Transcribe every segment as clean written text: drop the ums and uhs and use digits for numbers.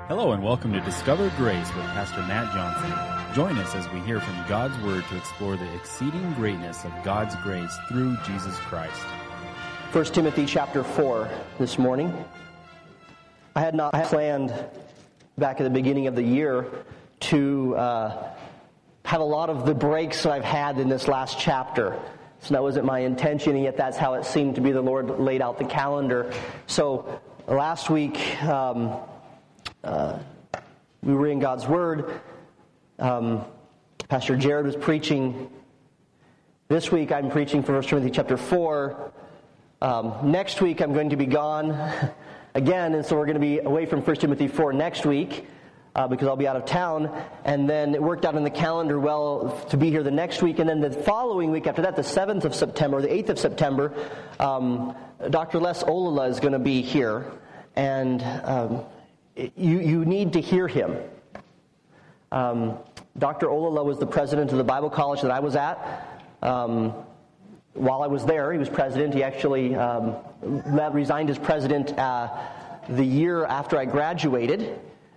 Hello and welcome to Discover Grace with Pastor Matt Johnson. Join us as we hear from God's Word to explore the exceeding greatness of God's grace through Jesus Christ. 1 Timothy chapter 4 this morning. I had not planned back at the beginning of the year to have a lot of the breaks that I've had in this last chapter. So that wasn't my intention, and yet that's how it seemed to be the Lord laid out the calendar. So last week, we were in God's Word. Pastor Jared was preaching. This week I'm preaching from 1 Timothy chapter 4. Next week I'm going to be gone again, and so we're going to be away from 1 Timothy 4 next week because I'll be out of town. And then it worked out in the calendar well to be here the next week. And then the following week after that, the 7th of September, the 8th of September, Dr. Les Olala is going to be here. And you need to hear him. Dr. Olala was the president of the Bible college that I was at. While I was there, he was president. He actually resigned as president the year after I graduated.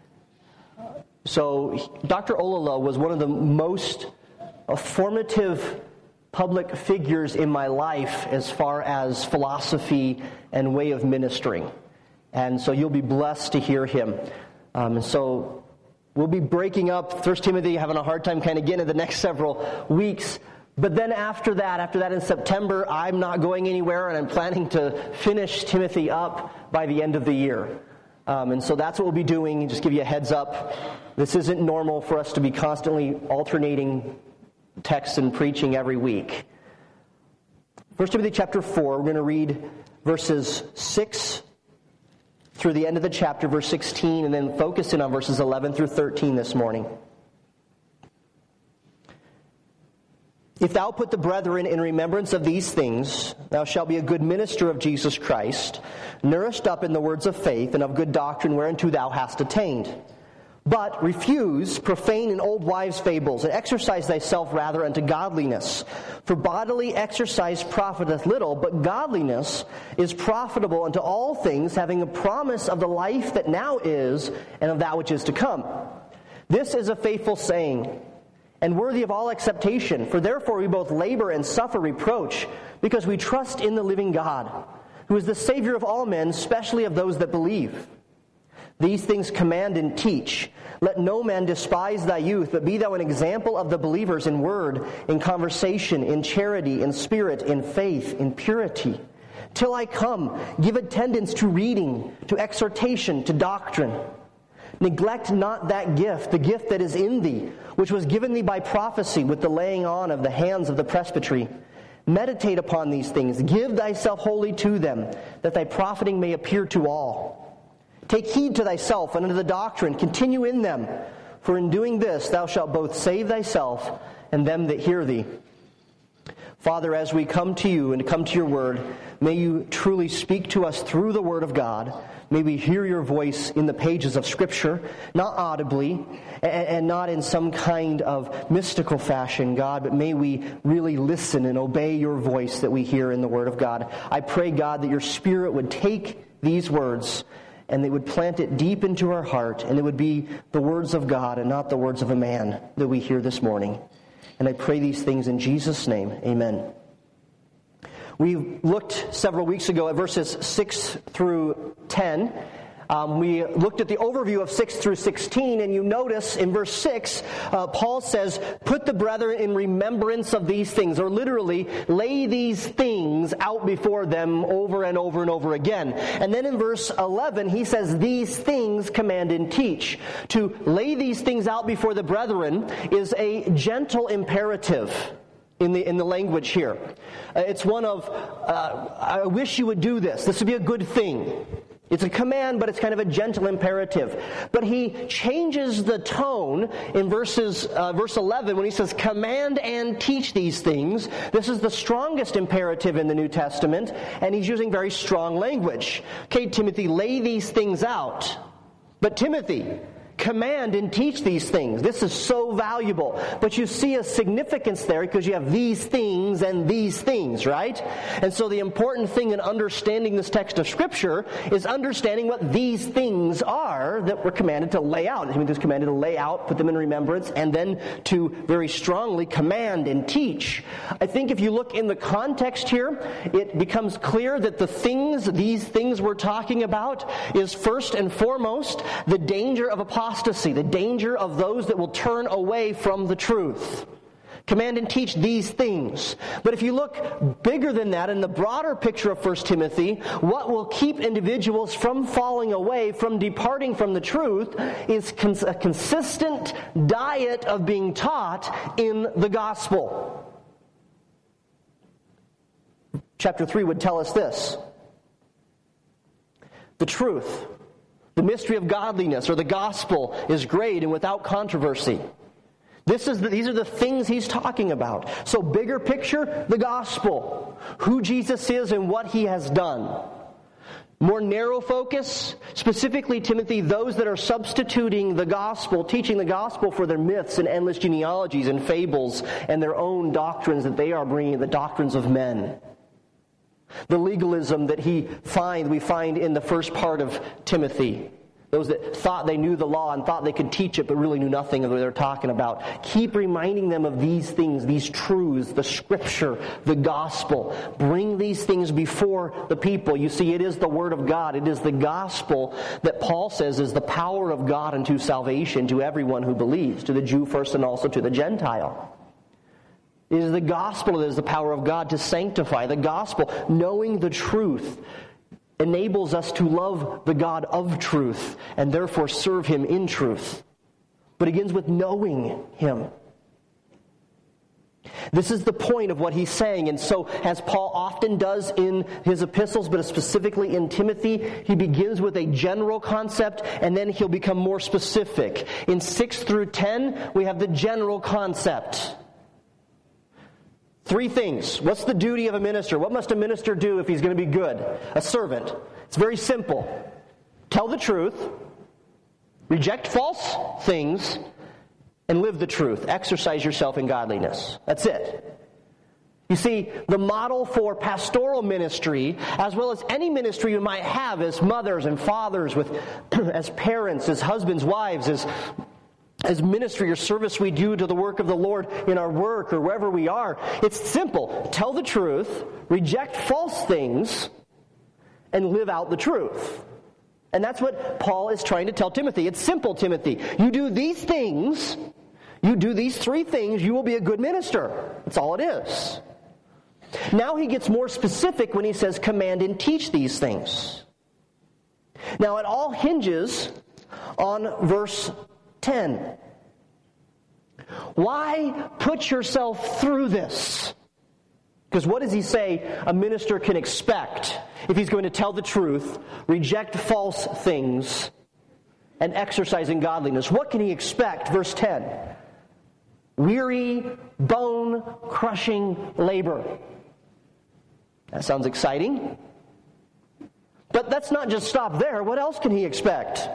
So Dr. Olala was one of the most formative public figures in my life as far as philosophy and way of ministering. And so you'll be blessed to hear him. And so we'll be breaking up 1 Timothy, having a hard time kind of getting in the next several weeks. But then after that in September, I'm not going anywhere, and I'm planning to finish Timothy up by the end of the year. And so that's what we'll be doing. Just give you a heads up. This isn't normal for us to be constantly alternating texts and preaching every week. 1 Timothy chapter 4, we're going to read verses 6 through the end of the chapter, verse 16, and then focus in on verses 11 through 13 this morning. If thou put the brethren in remembrance of these things, thou shalt be a good minister of Jesus Christ, nourished up in the words of faith and of good doctrine whereunto thou hast attained. But refuse profane and old wives' fables, and exercise thyself rather unto godliness. For bodily exercise profiteth little, but godliness is profitable unto all things, having a promise of the life that now is, and of that which is to come. This is a faithful saying, and worthy of all acceptation. For therefore we both labor and suffer reproach, because we trust in the living God, who is the Savior of all men, especially of those that believe. These things command and teach. Let no man despise thy youth, but be thou an example of the believers in word, in conversation, in charity, in spirit, in faith, in purity. Till I come, give attendance to reading, to exhortation, to doctrine. Neglect not that gift, the gift that is in thee, which was given thee by prophecy with the laying on of the hands of the presbytery. Meditate upon these things. Give thyself wholly to them, that thy profiting may appear to all. Take heed to thyself and unto the doctrine. Continue in them. For in doing this thou shalt both save thyself and them that hear thee. Father, as we come to you and come to your word, may you truly speak to us through the word of God. May we hear your voice in the pages of Scripture, not audibly and not in some kind of mystical fashion, God, but may we really listen and obey your voice that we hear in the word of God. I pray, God, that your Spirit would take these words and they would plant it deep into our heart, and it would be the words of God and not the words of a man that we hear this morning. And I pray these things in Jesus' name. Amen. We looked several weeks ago at verses 6 through 10. We looked at the overview of 6 through 16, and you notice in verse 6, Paul says, put the brethren in remembrance of these things, or literally, lay these things out before them over and over and over again. And then in verse 11, he says, these things command and teach. To lay these things out before the brethren is a gentle imperative in the language here. It's one of, I wish you would do this. This would be a good thing. It's a command, but it's kind of a gentle imperative. But he changes the tone in verse 11 when he says, command and teach these things. This is the strongest imperative in the New Testament, and he's using very strong language. Okay, Timothy, lay these things out. But Timothy, Command and teach these things. This is so valuable. But you see a significance there because you have these things and these things, right? And so the important thing in understanding this text of Scripture is understanding what these things are that we're commanded to lay out. I mean, there's commanded to lay out, put them in remembrance, and then to very strongly command and teach. I think if you look in the context here, it becomes clear that these things we're talking about is first and foremost the danger of apostasy, the danger of those that will turn away from the truth. Command and teach these things. But if you look bigger than that, in the broader picture of 1 Timothy, what will keep individuals from falling away, from departing from the truth, is a consistent diet of being taught in the gospel. Chapter 3 would tell us this. The truth, the mystery of godliness, or the gospel, is great and without controversy. These are the things he's talking about. So bigger picture, the gospel. Who Jesus is and what he has done. More narrow focus, specifically, Timothy, those that are substituting the gospel, teaching the gospel for their myths and endless genealogies and fables and their own doctrines that they are bringing, the doctrines of men. The legalism that we find in the first part of Timothy. Those that thought they knew the law and thought they could teach it but really knew nothing of what they're talking about. Keep reminding them of these things, these truths, the Scripture, the gospel. Bring these things before the people. You see, it is the Word of God. It is the gospel that Paul says is the power of God unto salvation to everyone who believes, to the Jew first and also to the Gentile. It is the gospel that is the power of God to sanctify. The gospel, knowing the truth, enables us to love the God of truth and therefore serve him in truth. But it begins with knowing him. This is the point of what he's saying. And so, as Paul often does in his epistles, but specifically in Timothy, he begins with a general concept and then he'll become more specific. In 6 through 10, we have the general concept. 3 things. What's the duty of a minister? What must a minister do if he's going to be good? A servant. It's very simple. Tell the truth, reject false things, and live the truth. Exercise yourself in godliness. That's it. You see, the model for pastoral ministry, as well as any ministry you might have as mothers and fathers, as parents, as husbands, wives, as ministry or service we do to the work of the Lord in our work or wherever we are, it's simple. Tell the truth, reject false things, and live out the truth. And that's what Paul is trying to tell Timothy. It's simple, Timothy. You do these things, you do these 3 things, you will be a good minister. That's all it is. Now he gets more specific when he says command and teach these things. Now it all hinges on verse 10. Why put yourself through this? Because what does he say a minister can expect if he's going to tell the truth, reject false things, and exercise in godliness? What can he expect? Verse 10. Weary, bone-crushing labor. That sounds exciting. But let's not just stop there. What else can he expect?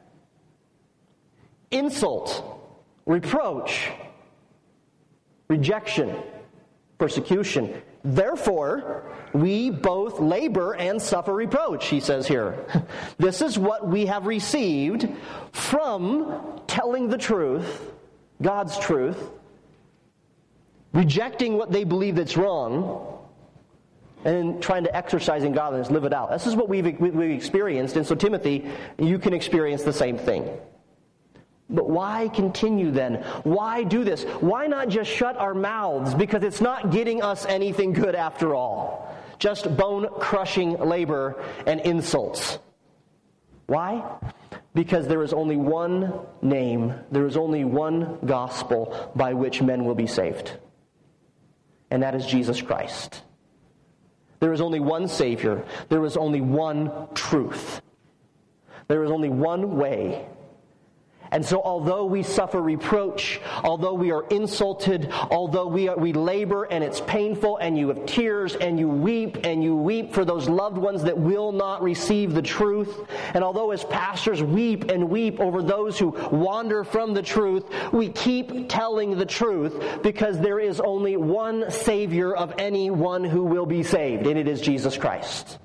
Insult, reproach, rejection, persecution. Therefore, we both labor and suffer reproach, he says here. This is what we have received from telling the truth, God's truth, rejecting what they believe that's wrong, and trying to exercise in godliness, live it out. This is what we've experienced, and so Timothy, you can experience the same thing. But why continue then? Why do this? Why not just shut our mouths? Because it's not getting us anything good after all. Just bone-crushing labor and insults. Why? Because there is only one name, there is only one gospel by which men will be saved. And that is Jesus Christ. There is only one Savior. There is only one truth. There is only one way. And so although we suffer reproach, although we are insulted, although we labor and it's painful and you have tears and you weep for those loved ones that will not receive the truth, and although as pastors weep and weep over those who wander from the truth, we keep telling the truth because there is only one Savior of anyone who will be saved, and it is Jesus Christ.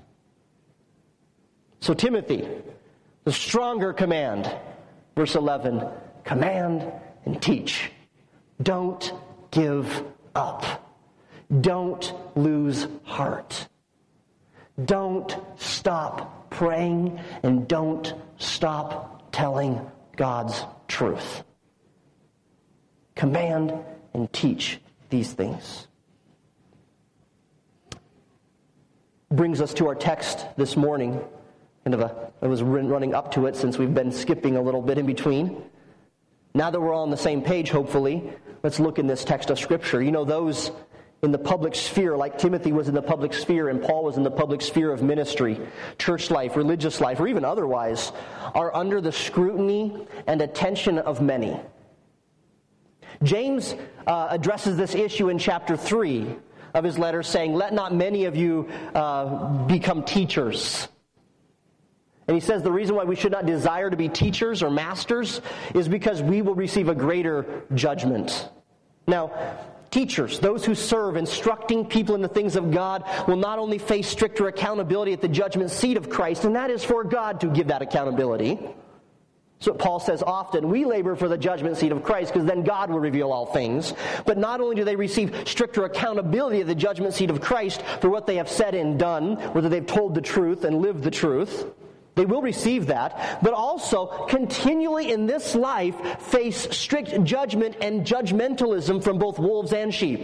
So Timothy, the stronger command, verse 11, command and teach. Don't give up. Don't lose heart. Don't stop praying, and don't stop telling God's truth. Command and teach these things. Brings us to our text this morning. I was running up to it since we've been skipping a little bit in between. Now that we're all on the same page, hopefully, let's look in this text of Scripture. You know, those in the public sphere, like Timothy was in the public sphere and Paul was in the public sphere of ministry, church life, religious life, or even otherwise, are under the scrutiny and attention of many. James addresses this issue in chapter 3 of his letter, saying, "Let not many of you become teachers." And he says the reason why we should not desire to be teachers or masters is because we will receive a greater judgment. Now, teachers, those who serve instructing people in the things of God, will not only face stricter accountability at the judgment seat of Christ, and that is for God to give that accountability. So Paul says often, we labor for the judgment seat of Christ because then God will reveal all things. But not only do they receive stricter accountability at the judgment seat of Christ for what they have said and done, whether they've told the truth and lived the truth, they will receive that, but also continually in this life face strict judgment and judgmentalism from both wolves and sheep.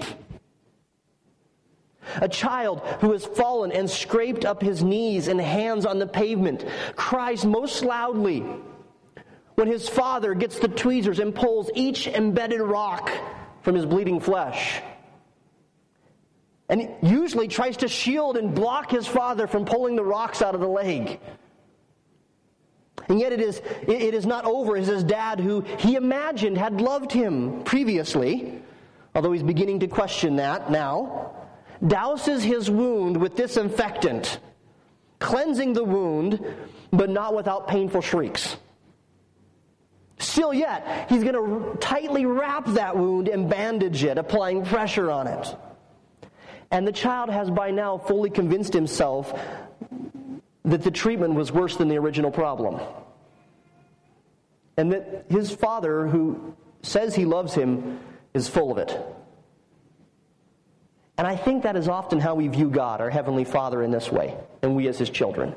A child who has fallen and scraped up his knees and hands on the pavement cries most loudly when his father gets the tweezers and pulls each embedded rock from his bleeding flesh. And usually tries to shield and block his father from pulling the rocks out of the leg. And yet it is not over. It is his dad, who he imagined had loved him previously, although he's beginning to question that now, douses his wound with disinfectant, cleansing the wound, but not without painful shrieks. Still yet, he's going to tightly wrap that wound and bandage it, applying pressure on it. And the child has by now fully convinced himself that the treatment was worse than the original problem. And that his father, who says he loves him, is full of it. And I think that is often how we view God, our Heavenly Father, in this way, and we as his children.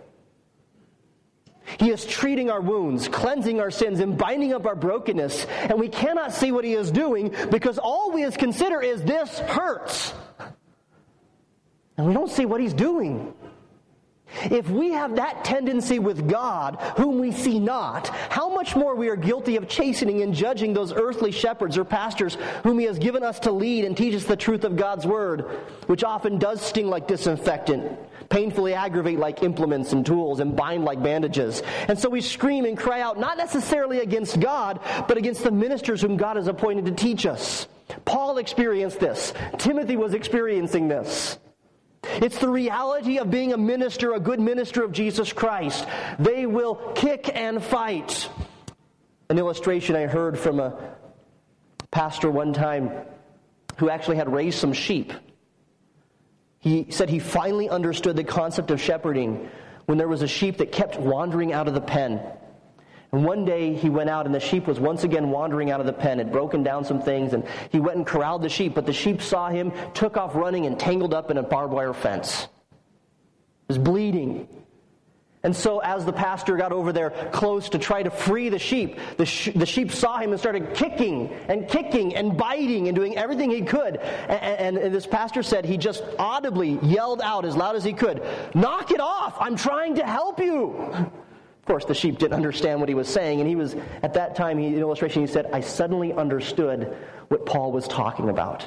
He is treating our wounds, cleansing our sins, and binding up our brokenness, and we cannot see what he is doing because all we consider is this hurts. And we don't see what he's doing. If we have that tendency with God, whom we see not, how much more we are guilty of chastening and judging those earthly shepherds or pastors whom he has given us to lead and teach us the truth of God's word, which often does sting like disinfectant, painfully aggravate like implements and tools, and bind like bandages. And so we scream and cry out, not necessarily against God, but against the ministers whom God has appointed to teach us. Paul experienced this. Timothy was experiencing this. It's the reality of being a minister, a good minister of Jesus Christ. They will kick and fight. An illustration I heard from a pastor one time who actually had raised some sheep. He said he finally understood the concept of shepherding when there was a sheep that kept wandering out of the pen. And one day he went out and the sheep was once again wandering out of the pen, had broken down some things, and he went and corralled the sheep, but the sheep saw him, took off running, and tangled up in a barbed wire fence. It was bleeding. And so as the pastor got over there close to try to free the sheep, the sheep saw him and started kicking and biting and doing everything he could. And this pastor said he just audibly yelled out as loud as he could, "Knock it off! I'm trying to help you!" Of course, the sheep didn't understand what he was saying, and he was, at that time, in illustration, he said, "I suddenly understood what Paul was talking about."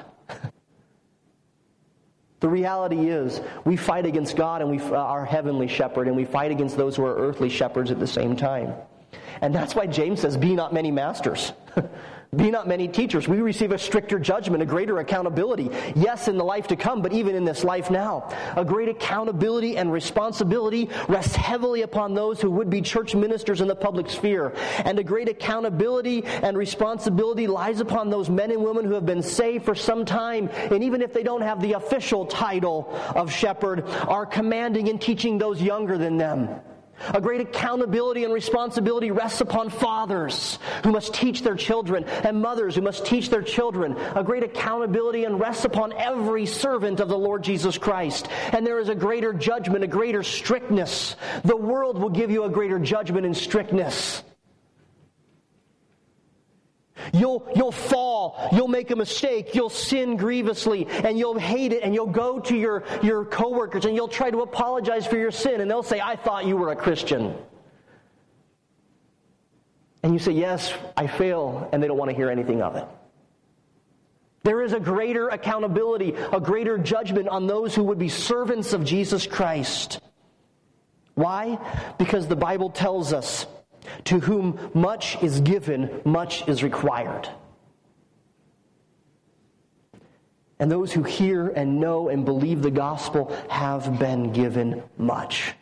The reality is, we fight against God and our heavenly shepherd, and we fight against those who are earthly shepherds at the same time. And that's why James says, be not many masters. Be not many teachers. We receive a stricter judgment, a greater accountability. Yes, in the life to come, but even in this life now. A great accountability and responsibility rests heavily upon those who would be church ministers in the public sphere. And a great accountability and responsibility lies upon those men and women who have been saved for some time. And even if they don't have the official title of shepherd, are commanding and teaching those younger than them. A great accountability and responsibility rests upon fathers who must teach their children and mothers who must teach their children. A great accountability and rests upon every servant of the Lord Jesus Christ. And there is a greater judgment, a greater strictness. The world will give you a greater judgment and strictness. You'll fall, you'll make a mistake, you'll sin grievously, and you'll hate it, and you'll go to your coworkers and you'll try to apologize for your sin, and they'll say, I thought you were a Christian. And you say, yes, I fail, and they don't want to hear anything of it. There is a greater accountability, a greater judgment on those who would be servants of Jesus Christ. Why? Because the Bible tells us, to whom much is given, much is required. And those who hear and know and believe the gospel have been given much.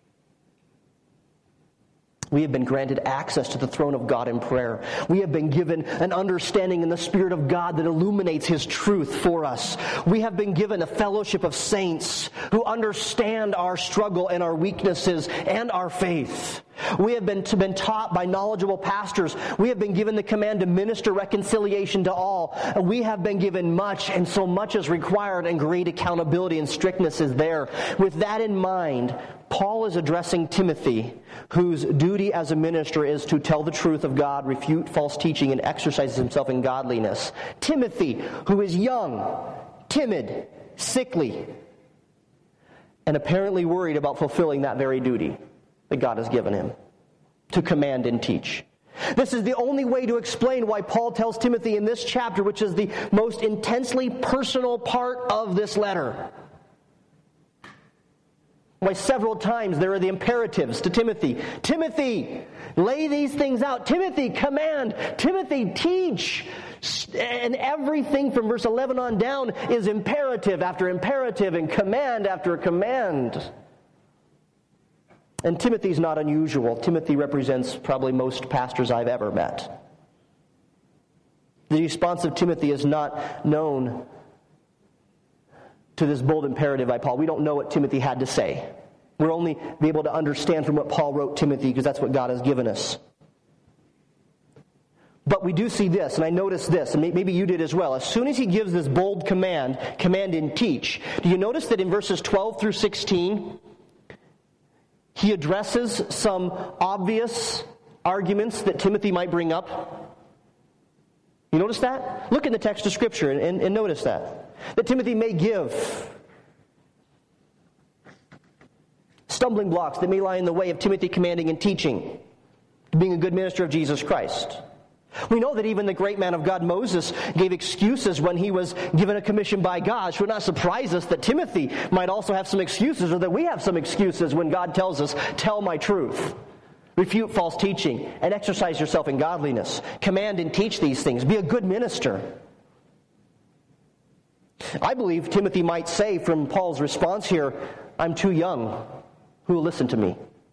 We have been granted access to the throne of God in prayer. We have been given an understanding in the Spirit of God that illuminates His truth for us. We have been given a fellowship of saints who understand our struggle and our weaknesses and our faith. We have been taught by knowledgeable pastors. We have been given the command to minister reconciliation to all. And we have been given much, and so much is required, and great accountability and strictness is there. With that in mind, Paul is addressing Timothy, whose duty as a minister is to tell the truth of God, refute false teaching, and exercise himself in godliness. Timothy, who is young, timid, sickly, and apparently worried about fulfilling that very duty that God has given him, to command and teach. This is the only way to explain why Paul tells Timothy in this chapter, which is the most intensely personal part of this letter, why several times there are the imperatives to Timothy. Timothy, lay these things out. Timothy, command. Timothy, teach. And everything from verse 11 on down is imperative after imperative and command after command. And Timothy's not unusual. Timothy represents probably most pastors I've ever met. The response of Timothy is not known to this bold imperative by Paul. We don't know what Timothy had to say. We're only be able to understand from what Paul wrote Timothy, because that's what God has given us. But we do see this, and I noticed this, and maybe you did as well. As soon as he gives this bold command and teach, do you notice that in verses 12 through 16, he addresses some obvious arguments that Timothy might bring up? You notice that? Look in the text of Scripture and notice that. That Timothy may give stumbling blocks that may lie in the way of Timothy commanding and teaching, being a good minister of Jesus Christ. We know that even the great man of God, Moses, gave excuses when he was given a commission by God. It should not surprise us that Timothy might also have some excuses, or that we have some excuses when God tells us, tell my truth, refute false teaching, and exercise yourself in godliness. Command and teach these things. Be a good minister. I believe Timothy might say from Paul's response here, I'm too young. Who will listen to me?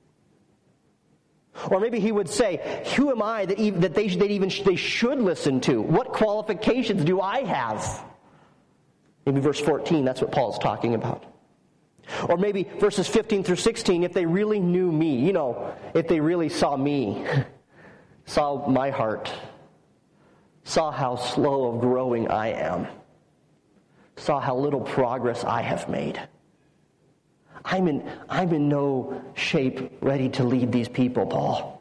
Or maybe he would say, who am I that they should listen to? What qualifications do I have? Maybe verse 14, that's what Paul's talking about. Or maybe verses 15 through 16, if they really knew me, if they really saw me, saw my heart, saw how slow of growing I am, saw how little progress I have made. I'm in no shape ready to lead these people, Paul.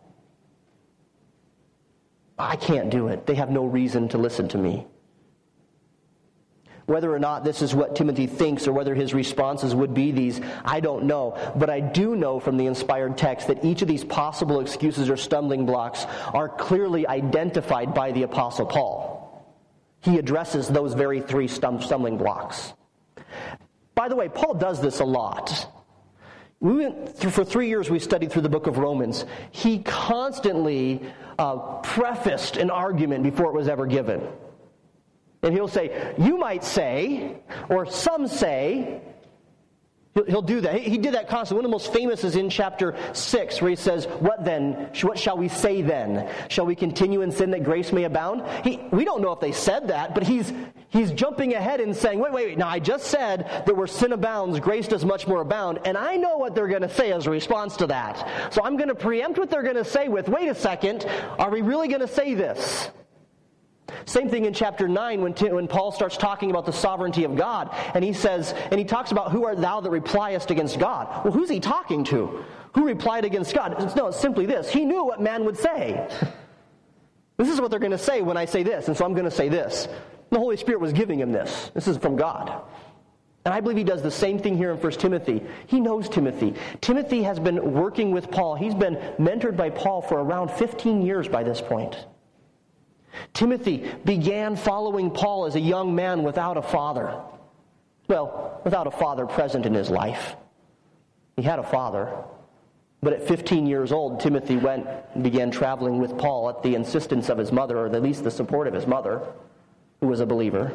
I can't do it. They have no reason to listen to me. Whether or not this is what Timothy thinks or whether his responses would be these, I don't know. But I do know from the inspired text that each of these possible excuses or stumbling blocks are clearly identified by the Apostle Paul. He addresses those very three stumbling blocks. By the way, Paul does this a lot. We went through, for 3 years we studied through the book of Romans. He constantly prefaced an argument before it was ever given. And he'll say, you might say, or some say. He'll do that. He did that constantly. One of the most famous is in chapter 6, where he says, what then? What shall we say then? Shall we continue in sin that grace may abound? We don't know if they said that, but he's jumping ahead and saying, wait. Now, I just said that where sin abounds, grace does much more abound, and I know what they're going to say as a response to that. So I'm going to preempt what they're going to say with, wait a second, are we really going to say this? Same thing in chapter 9 when Paul starts talking about the sovereignty of God, and he talks about, who art thou that repliest against God? Well, who's he talking to? Who replied against God? No, it's simply this. He knew what man would say. This is what they're going to say when I say this, and so I'm going to say this. The Holy Spirit was giving him this. This is from God. And I believe he does the same thing here in 1 Timothy. He knows Timothy. Timothy has been working with Paul. He's been mentored by Paul for around 15 years by this point. Timothy began following Paul as a young man without a father. Well, without a father present in his life. He had a father. But at 15 years old, Timothy went and began traveling with Paul at the insistence of his mother, or at least the support of his mother, who was a believer.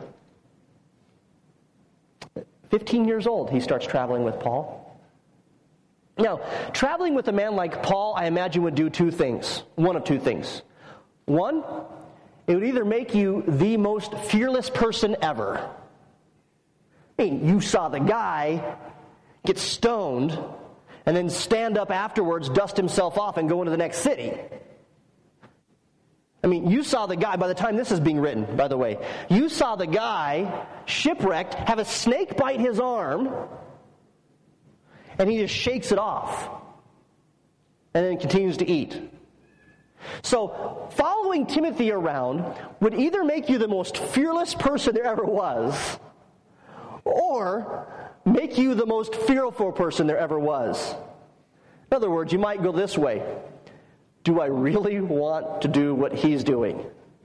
15 years old, he starts traveling with Paul. Now, traveling with a man like Paul, I imagine, would do two things. One of two things. One, it would either make you the most fearless person ever. I mean, you saw the guy get stoned and then stand up afterwards, dust himself off, and go into the next city. I mean, you saw the guy, by the time this is being written, by the way, you saw the guy shipwrecked, have a snake bite his arm, and he just shakes it off and then continues to eat. So, following Timothy around would either make you the most fearless person there ever was, or make you the most fearful person there ever was. In other words, you might go this way. Do I really want to do what he's doing?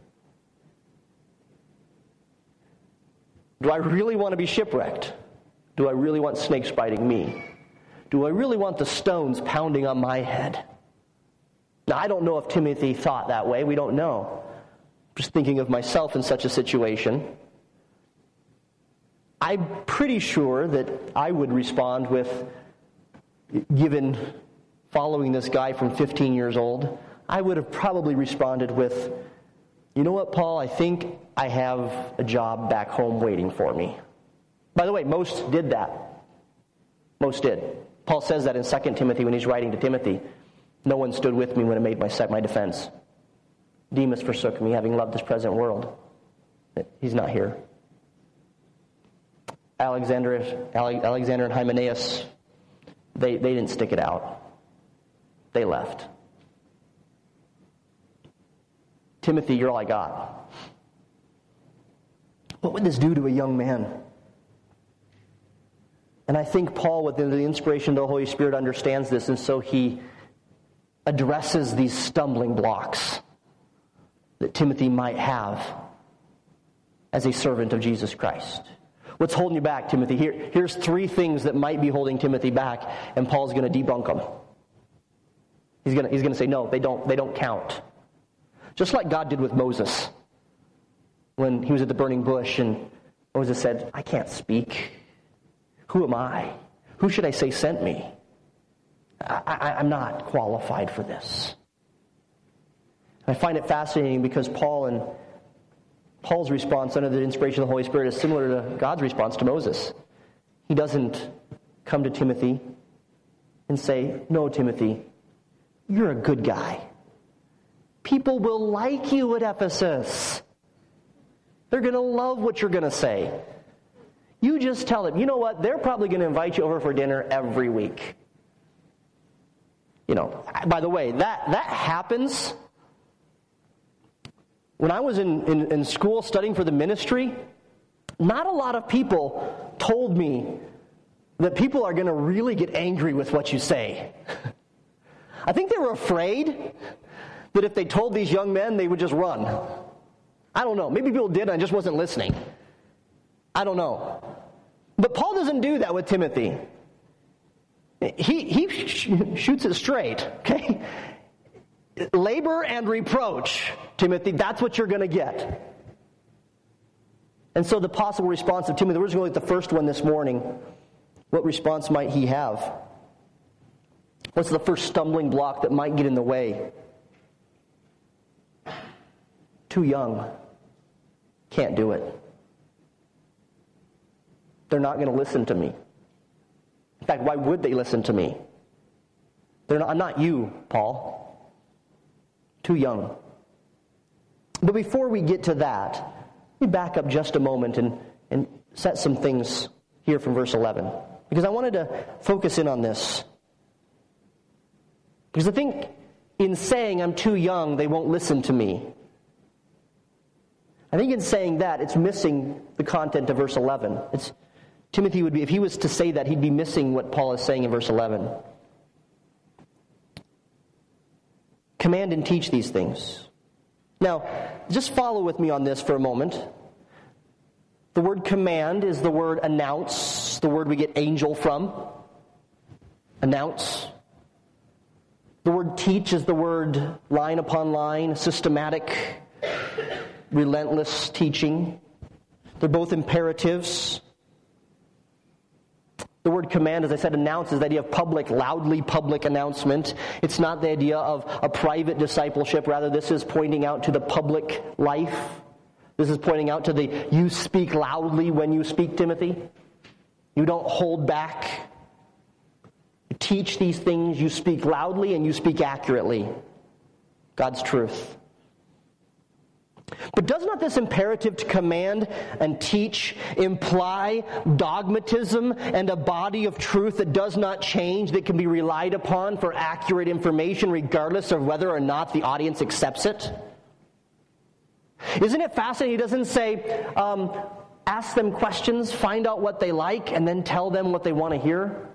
Do I really want to be shipwrecked? Do I really want snakes biting me? Do I really want the stones pounding on my head? Now, I don't know if Timothy thought that way. We don't know. I'm just thinking of myself in such a situation. I'm pretty sure that I would respond with, given following this guy from 15 years old, I would have probably responded with, you know what, Paul, I think I have a job back home waiting for me. By the way, most did that. Most did. Paul says that in 2 Timothy when he's writing to Timothy. No one stood with me when I made my defense. Demas forsook me, having loved this present world. He's not here. Alexander and Hymenaeus, they didn't stick it out. They left. Timothy, you're all I got. What would this do to a young man? And I think Paul, with the inspiration of the Holy Spirit, understands this, and so he addresses these stumbling blocks that Timothy might have as a servant of Jesus Christ. What's holding you back, Timothy? Here's 3 things that might be holding Timothy back, and Paul's going to debunk them. He's going to say, no, they don't count. Just like God did with Moses when he was at the burning bush, and Moses said, I can't speak. Who am I? Who should I say sent me? I'm not qualified for this. I find it fascinating because Paul's response under the inspiration of the Holy Spirit is similar to God's response to Moses. He doesn't come to Timothy and say, no, Timothy, you're a good guy. People will like you at Ephesus. They're going to love what you're going to say. You just tell them, you know what, they're probably going to invite you over for dinner every week. You know, by the way, that happens. When I was in school studying for the ministry, not a lot of people told me that people are going to really get angry with what you say. I think they were afraid that if they told these young men, they would just run. I don't know. Maybe people did and I just wasn't listening. I don't know. But Paul doesn't do that with Timothy. He shoots it straight, okay? Labor and reproach, Timothy, that's what you're going to get. And so the possible response of Timothy, we're just going to look at the first one this morning. What response might he have? What's the first stumbling block that might get in the way? Too young. Can't do it. They're not going to listen to me. In fact, why would they listen to me? I'm not you, Paul. Too young. But before we get to that, let me back up just a moment and set some things here from verse 11. Because I wanted to focus in on this. Because I think in saying I'm too young, they won't listen to me. I think in saying that, it's missing the content of verse 11. Timothy would be, if he was to say that, he'd be missing what Paul is saying in verse 11. Command and teach these things. Now, just follow with me on this for a moment. The word command is the word announce, the word we get angel from. Announce. The word teach is the word line upon line, systematic, relentless teaching. They're both imperatives. The word command, as I said, announce is the idea of public, loudly public announcement. It's not the idea of a private discipleship. Rather, this is pointing out to the public life. This is pointing out to you speak loudly when you speak, Timothy. You don't hold back. You teach these things, you speak loudly, and you speak accurately. God's truth. But does not this imperative to command and teach imply dogmatism and a body of truth that does not change, that can be relied upon for accurate information regardless of whether or not the audience accepts it? Isn't it fascinating? He doesn't say, ask them questions, find out what they like, and then tell them what they want to hear.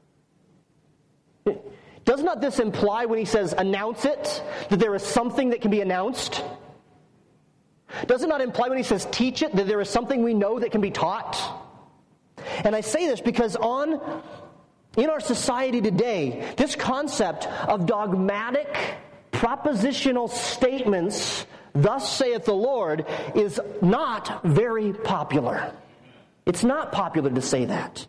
Does not this imply when he says announce it, that there is something that can be announced? Does it not imply when he says teach it, that there is something we know that can be taught? And I say this because in our society today, this concept of dogmatic, propositional statements, thus saith the Lord, is not very popular. It's not popular to say that.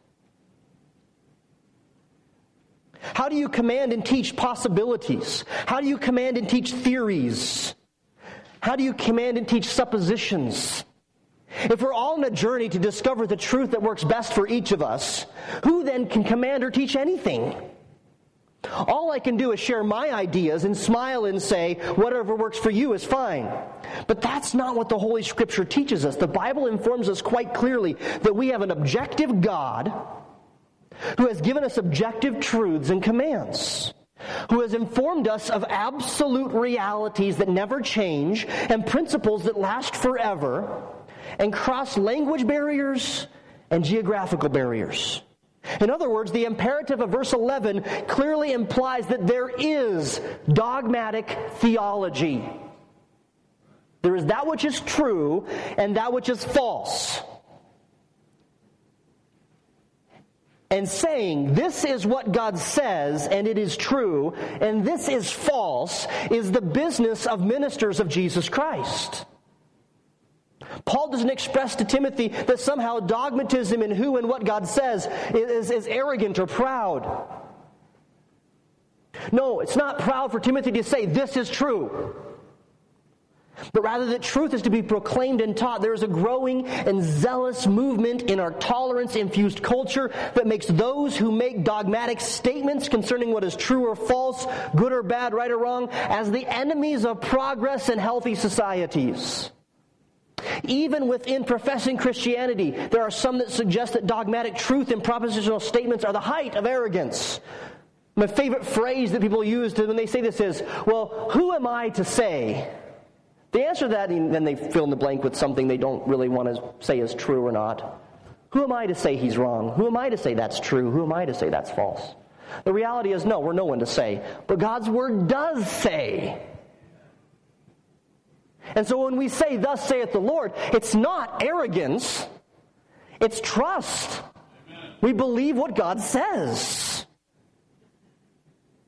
How do you command and teach possibilities? How do you command and teach theories? How do you command and teach suppositions? If we're all on a journey to discover the truth that works best for each of us, who then can command or teach anything? All I can do is share my ideas and smile and say, whatever works for you is fine. But that's not what the Holy Scripture teaches us. The Bible informs us quite clearly that we have an objective God who has given us objective truths and commands, who has informed us of absolute realities that never change and principles that last forever and cross language barriers and geographical barriers. In other words, the imperative of verse 11 clearly implies that there is dogmatic theology. There is that which is true and that which is false. And saying, this is what God says, and it is true, and this is false, is the business of ministers of Jesus Christ. Paul doesn't express to Timothy that somehow dogmatism in who and what God says is arrogant or proud. No, it's not proud for Timothy to say, this is true. But rather that truth is to be proclaimed and taught. There is a growing and zealous movement in our tolerance-infused culture that makes those who make dogmatic statements concerning what is true or false, good or bad, right or wrong, as the enemies of progress and healthy societies. Even within professing Christianity, there are some that suggest that dogmatic truth and propositional statements are the height of arrogance. My favorite phrase that people use when they say this is, well, who am I to say? The answer to that, and then they fill in the blank with something they don't really want to say is true or not. Who am I to say he's wrong? Who am I to say that's true? Who am I to say that's false? The reality is, no, we're no one to say. But God's Word does say. And so when we say, thus saith the Lord, it's not arrogance. It's trust. Amen. We believe what God says.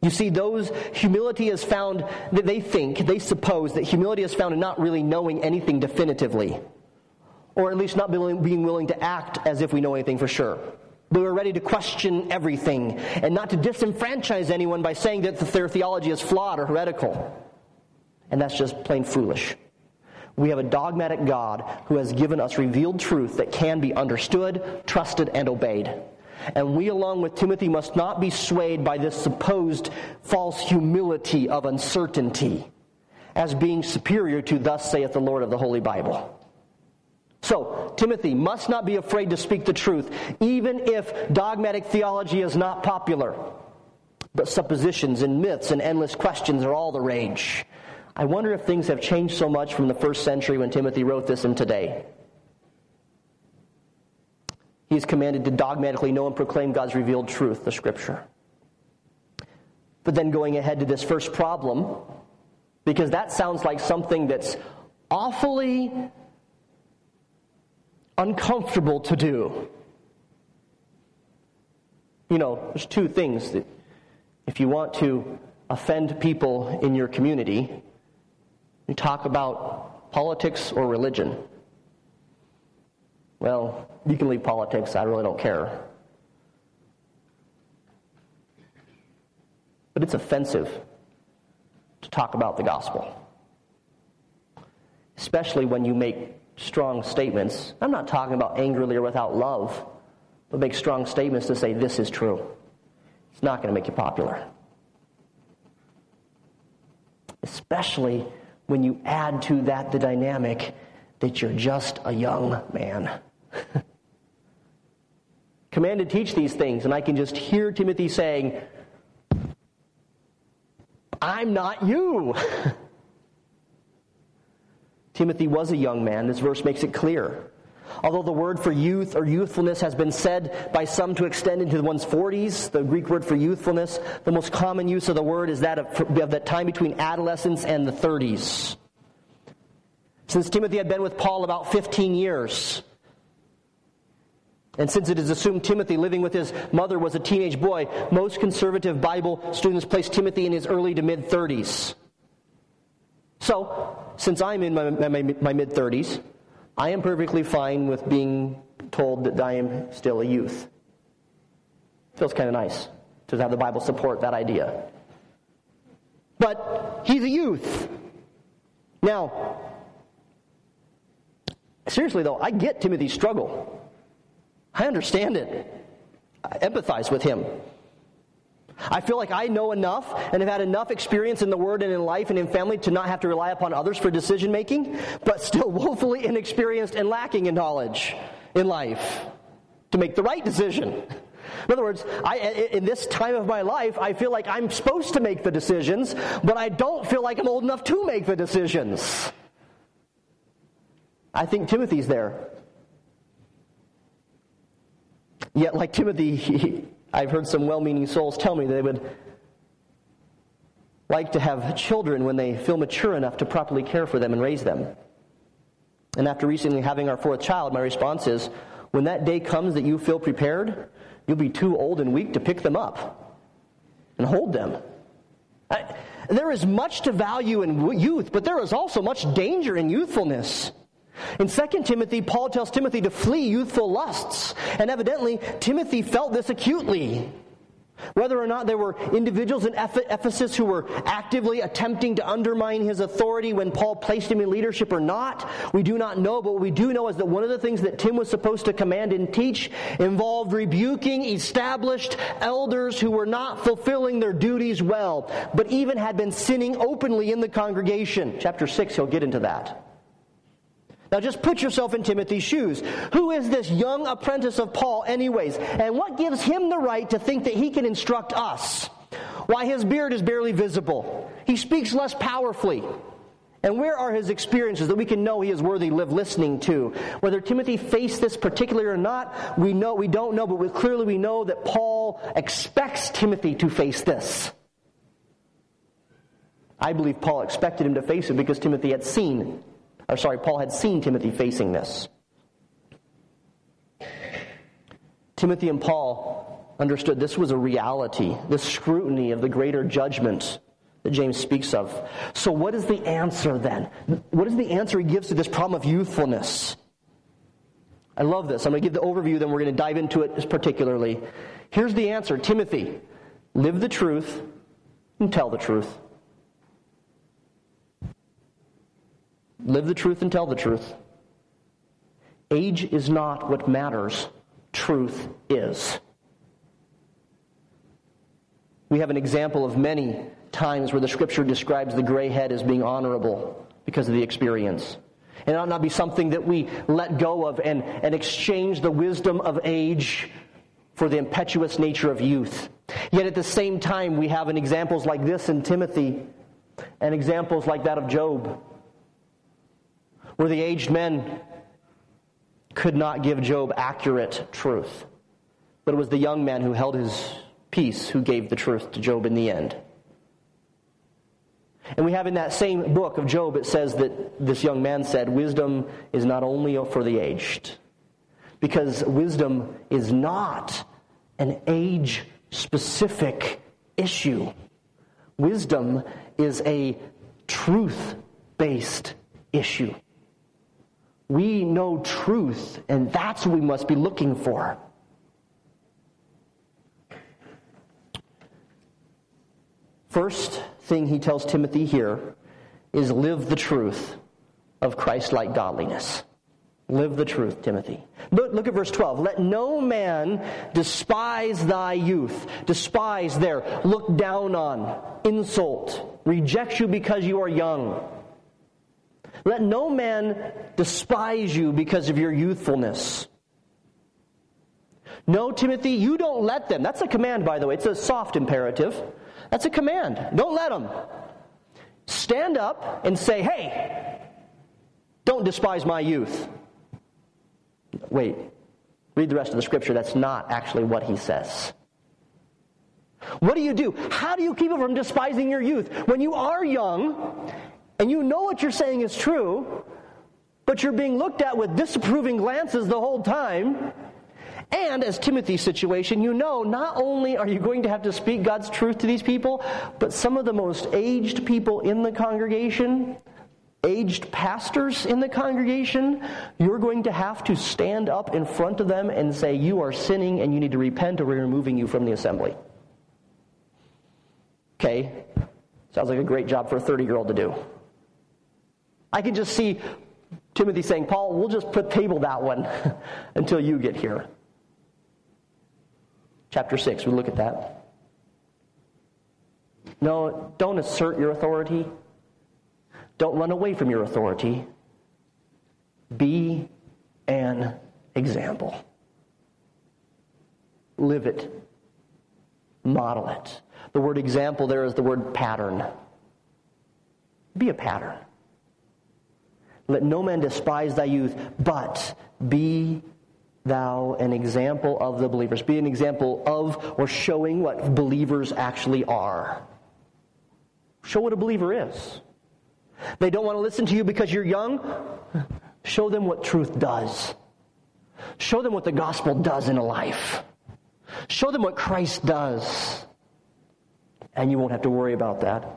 You see, humility is found, they suppose that humility is found in not really knowing anything definitively, or at least not being willing to act as if we know anything for sure. They were ready to question everything and not to disenfranchise anyone by saying that their theology is flawed or heretical. And that's just plain foolish. We have a dogmatic God who has given us revealed truth that can be understood, trusted, and obeyed. And we, along with Timothy, must not be swayed by this supposed false humility of uncertainty as being superior to "Thus saith the Lord" of the Holy Bible. So, Timothy must not be afraid to speak the truth, even if dogmatic theology is not popular. But suppositions and myths and endless questions are all the rage. I wonder if things have changed so much from the first century when Timothy wrote this and today. He is commanded to dogmatically know and proclaim God's revealed truth, the Scripture. But then going ahead to this first problem, because that sounds like something that's awfully uncomfortable to do. You know, there's two things that if you want to offend people in your community, you talk about politics or religion. Well, you can leave politics, I really don't care. But it's offensive to talk about the gospel. Especially when you make strong statements. I'm not talking about angrily or without love, but make strong statements to say this is true. It's not going to make you popular. Especially when you add to that the dynamic that you're just a young man. Commanded to teach these things, and I can just hear Timothy saying, I'm not you. Timothy was a young man. This verse makes it clear. Although the word for youth or youthfulness has been said by some to extend into one's 40s, the Greek word for youthfulness, the most common use of the word is that of that time between adolescence and the 30s. Since Timothy had been with Paul about 15 years, and since it is assumed Timothy, living with his mother, was a teenage boy, most conservative Bible students place Timothy in his early to mid-30s. So, since I'm in my mid-30s, I am perfectly fine with being told that I am still a youth. Feels kind of nice to have the Bible support that idea. But he's a youth. Now, seriously though, I get Timothy's struggle. I understand it. I empathize with him. I feel like I know enough and have had enough experience in the Word and in life and in family to not have to rely upon others for decision making, but still woefully inexperienced and lacking in knowledge in life to make the right decision. In other words, in this time of my life, I feel like I'm supposed to make the decisions, but I don't feel like I'm old enough to make the decisions. I think Timothy's there. Yet, like Timothy, I've heard some well-meaning souls tell me they would like to have children when they feel mature enough to properly care for them and raise them. And after recently having our fourth child, my response is, when that day comes that you feel prepared, you'll be too old and weak to pick them up and hold them. There is much to value in youth, but there is also much danger in youthfulness. In 2 Timothy, Paul tells Timothy to flee youthful lusts. And evidently, Timothy felt this acutely. Whether or not there were individuals in Ephesus who were actively attempting to undermine his authority when Paul placed him in leadership or not, we do not know. But what we do know is that one of the things that Tim was supposed to command and teach involved rebuking established elders who were not fulfilling their duties well, but even had been sinning openly in the congregation. Chapter 6, he'll get into that. Now just put yourself in Timothy's shoes. Who is this young apprentice of Paul anyways? And what gives him the right to think that he can instruct us? Why, his beard is barely visible. He speaks less powerfully. And where are his experiences that we can know he is worthy of listening to? Whether Timothy faced this particularly or not, we don't know, but clearly we know that Paul expects Timothy to face this. I believe Paul expected him to face it because Paul had seen Timothy facing this. Timothy and Paul understood this was a reality, this scrutiny of the greater judgment that James speaks of. So what is the answer then? What is the answer he gives to this problem of youthfulness? I love this. I'm going to give the overview, then we're going to dive into it particularly. Here's the answer. Timothy, live the truth and tell the truth. Live the truth and tell the truth. Age is not what matters. Truth is. We have an example of many times where the Scripture describes the gray head as being honorable because of the experience. It ought not be something that we let go of and exchange the wisdom of age for the impetuous nature of youth. Yet at the same time, we have examples like this in Timothy and examples like that of Job, where the aged men could not give Job accurate truth. But it was the young man who held his peace who gave the truth to Job in the end. And we have in that same book of Job, it says that this young man said, wisdom is not only for the aged, because wisdom is not an age-specific issue. Wisdom is a truth-based issue. We know truth, and that's what we must be looking for. First thing he tells Timothy here is live the truth of Christ-like godliness. Live the truth, Timothy. Look at verse 12. Let no man despise thy youth. Despise there. Look down on. Insult. Reject you because you are young. Let no man despise you because of your youthfulness. No, Timothy, you don't let them. That's a command, by the way. It's a soft imperative. That's a command. Don't let them. Stand up and say, hey, don't despise my youth. Wait, read the rest of the Scripture. That's not actually what he says. What do you do? How do you keep it from despising your youth? When you are young, and you know what you're saying is true, but you're being looked at with disapproving glances the whole time, and as Timothy's situation, you know not only are you going to have to speak God's truth to these people, but some of the most aged people in the congregation, aged pastors in the congregation, you're going to have to stand up in front of them and say, you are sinning and you need to repent or we're removing you from the assembly. Okay, sounds like a great job for a 30-year-old to do. I can just see Timothy saying, Paul, we'll just table that one until you get here. Chapter 6, we look at that. No, don't assert your authority. Don't run away from your authority. Be an example. Live it. Model it. The word example there is the word pattern. Be a pattern. Let no man despise thy youth, but be thou an example of the believers. Be an example of or showing what believers actually are. Show what a believer is. They don't want to listen to you because you're young. Show them what truth does. Show them what the gospel does in a life. Show them what Christ does. And you won't have to worry about that.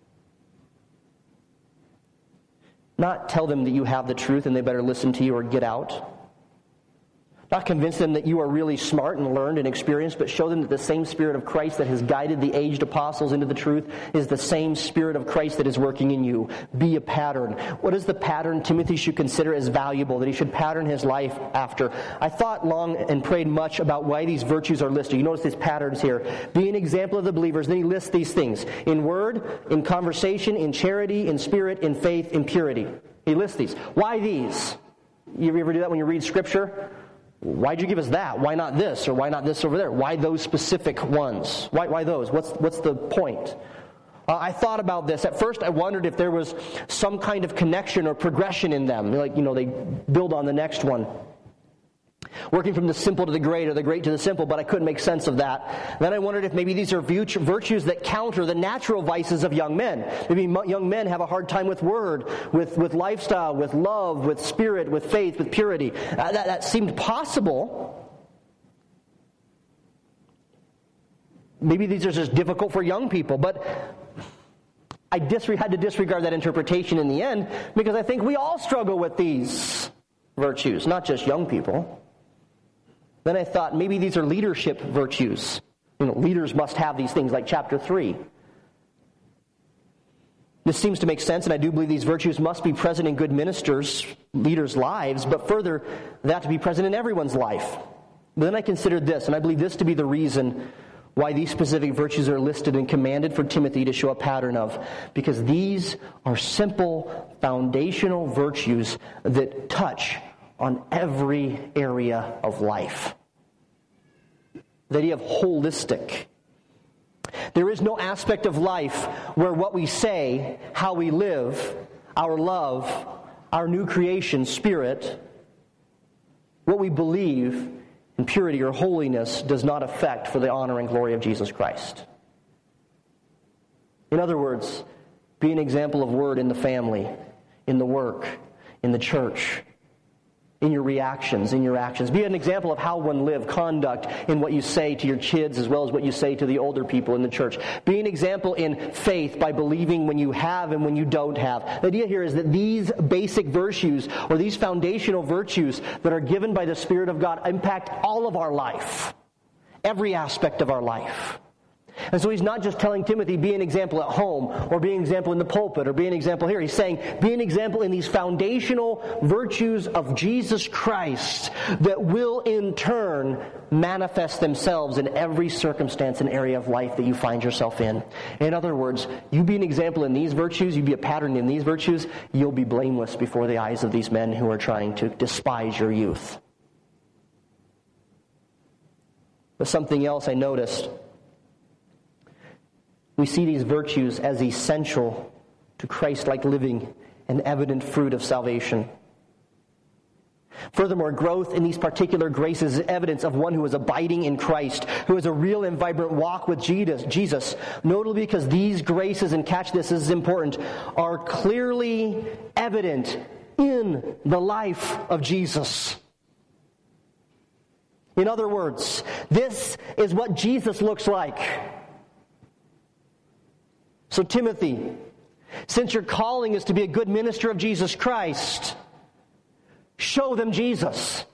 Not tell them that you have the truth and they better listen to you or get out. Not convince them that you are really smart and learned and experienced, but show them that the same Spirit of Christ that has guided the aged apostles into the truth is the same Spirit of Christ that is working in you. Be a pattern. What is the pattern Timothy should consider as valuable, that he should pattern his life after? I thought long and prayed much about why these virtues are listed. You notice these patterns here. Be an example of the believers. Then he lists these things. In word, in conversation, in charity, in spirit, in faith, in purity. He lists these. Why these? You ever do that when you read Scripture? Why'd you give us that? Why not this? Or why not this over there? Why those specific ones? Why those? What's the point? I thought about this. At first I wondered if there was some kind of connection or progression in them. Like, they build on the next one. Working from the simple to the great or the great to the simple, but I couldn't make sense of that. Then I wondered if maybe these are virtues that counter the natural vices of young men. Maybe young men have a hard time with word, with lifestyle, with love, with spirit, with faith, with purity. That seemed possible. maybe these are just difficult for young people, but I had to disregard that interpretation in the end because I think we all struggle with these virtues, not just young people. Then I thought maybe these are leadership virtues. Leaders must have these things like chapter 3. This seems to make sense, and I do believe these virtues must be present in good ministers, leaders' lives, but further, that to be present in everyone's life. But then I considered this, and I believe this to be the reason why these specific virtues are listed and commanded for Timothy to show a pattern of, because these are simple, foundational virtues that touch on every area of life. The idea of holistic. There is no aspect of life where what we say, how we live, our love, our new creation spirit, what we believe in purity or holiness does not affect for the honor and glory of Jesus Christ. In other words, be an example of word in the family, in the work, in the church, in your reactions, in your actions. Be an example of how one lives, conduct in what you say to your kids as well as what you say to the older people in the church. Be an example in faith by believing when you have and when you don't have. The idea here is that these basic virtues or these foundational virtues that are given by the Spirit of God impact all of our life, every aspect of our life. And so he's not just telling Timothy, be an example at home, or be an example in the pulpit, or be an example here. He's saying, be an example in these foundational virtues of Jesus Christ that will in turn manifest themselves in every circumstance and area of life that you find yourself in. In other words, you be an example in these virtues, you be a pattern in these virtues, you'll be blameless before the eyes of these men who are trying to despise your youth. But something else I noticed. We see these virtues as essential to Christ-like living and evident fruit of salvation. Furthermore, growth in these particular graces is evidence of one who is abiding in Christ, who has a real and vibrant walk with Jesus, notably because these graces, and catch this is important, are clearly evident in the life of Jesus. In other words, this is what Jesus looks like. So Timothy, since your calling is to be a good minister of Jesus Christ, show them Jesus.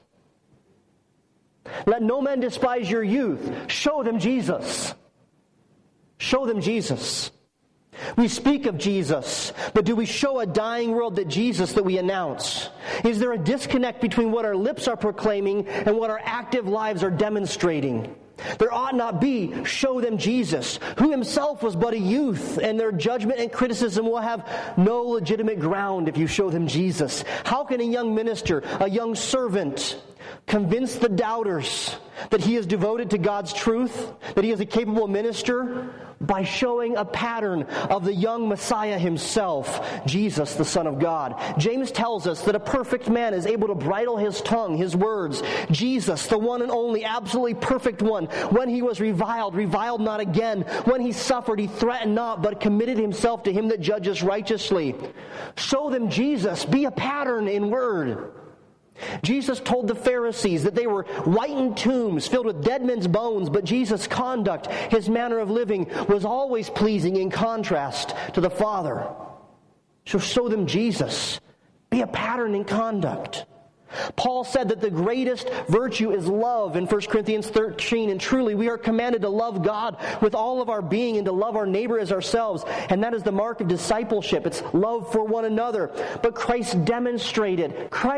Let no man despise your youth. Show them Jesus. Show them Jesus. We speak of Jesus, but do we show a dying world that Jesus that we announce? Is there a disconnect between what our lips are proclaiming and what our active lives are demonstrating? There ought not be. Show them Jesus, who himself was but a youth, and their judgment and criticism will have no legitimate ground if you show them Jesus. How can a young minister, a young servant, convince the doubters that he is devoted to God's truth, that he is a capable minister? By showing a pattern of the young Messiah himself, Jesus, the Son of God. James tells us that a perfect man is able to bridle his tongue, his words. Jesus, the one and only, absolutely perfect one, when he was reviled not again. When he suffered, he threatened not, but committed himself to him that judges righteously. Show them Jesus. Be a pattern in word. Jesus told the Pharisees that they were whitened tombs filled with dead men's bones, but Jesus' conduct, his manner of living, was always pleasing in contrast to the Father. So show them Jesus. Be a pattern in conduct. Paul said that the greatest virtue is love in 1 Corinthians 13, and truly we are commanded to love God with all of our being and to love our neighbor as ourselves, and that is the mark of discipleship. It's love for one another. But Christ demonstrated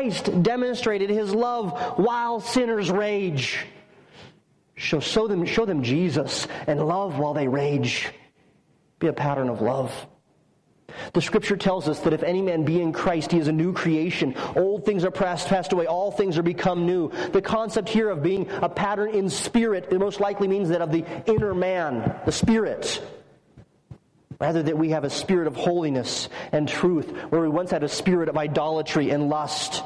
his love while sinners rage. Show them Jesus and love while they rage. Be a pattern of love. The Scripture tells us that if any man be in Christ, he is a new creation. Old things are passed away. All things are become new. The concept here of being a pattern in spirit, it most likely means that of the inner man, the spirit. Rather that we have a spirit of holiness and truth, where we once had a spirit of idolatry and lust.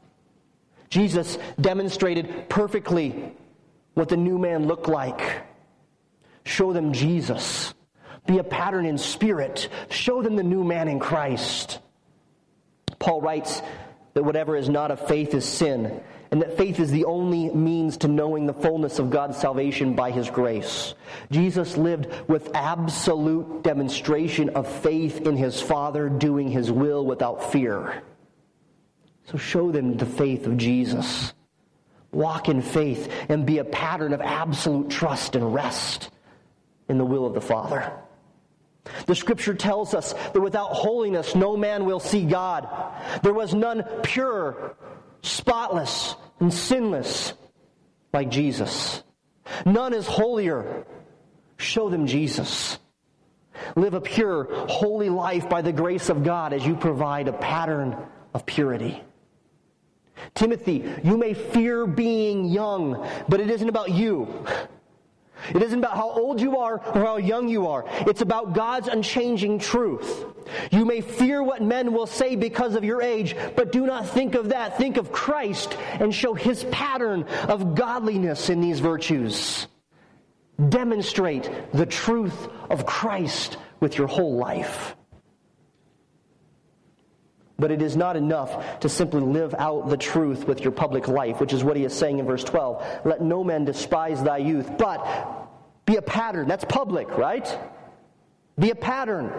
Jesus demonstrated perfectly what the new man looked like. Show them Jesus. Be a pattern in spirit. Show them the new man in Christ. Paul writes that whatever is not of faith is sin, and that faith is the only means to knowing the fullness of God's salvation by His grace. Jesus lived with absolute demonstration of faith in His Father, doing His will without fear. So show them the faith of Jesus. Walk in faith and be a pattern of absolute trust and rest in the will of the Father. The Scripture tells us that without holiness no man will see God. There was none pure, spotless, and sinless like Jesus. None is holier. Show them Jesus. Live a pure, holy life by the grace of God as you provide a pattern of purity. Timothy, you may fear being young, but it isn't about you. It isn't about how old you are or how young you are. It's about God's unchanging truth. You may fear what men will say because of your age, but do not think of that. Think of Christ and show His pattern of godliness in these virtues. Demonstrate the truth of Christ with your whole life. But it is not enough to simply live out the truth with your public life, which is what he is saying in verse 12. Let no man despise thy youth, but be a pattern. That's public, right? Be a pattern.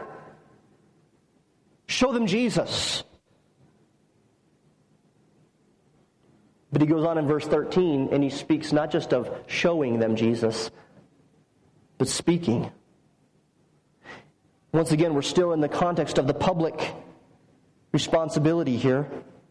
Show them Jesus. But he goes on in verse 13, and he speaks not just of showing them Jesus, but speaking. Once again, we're still in the context of the public responsibility here.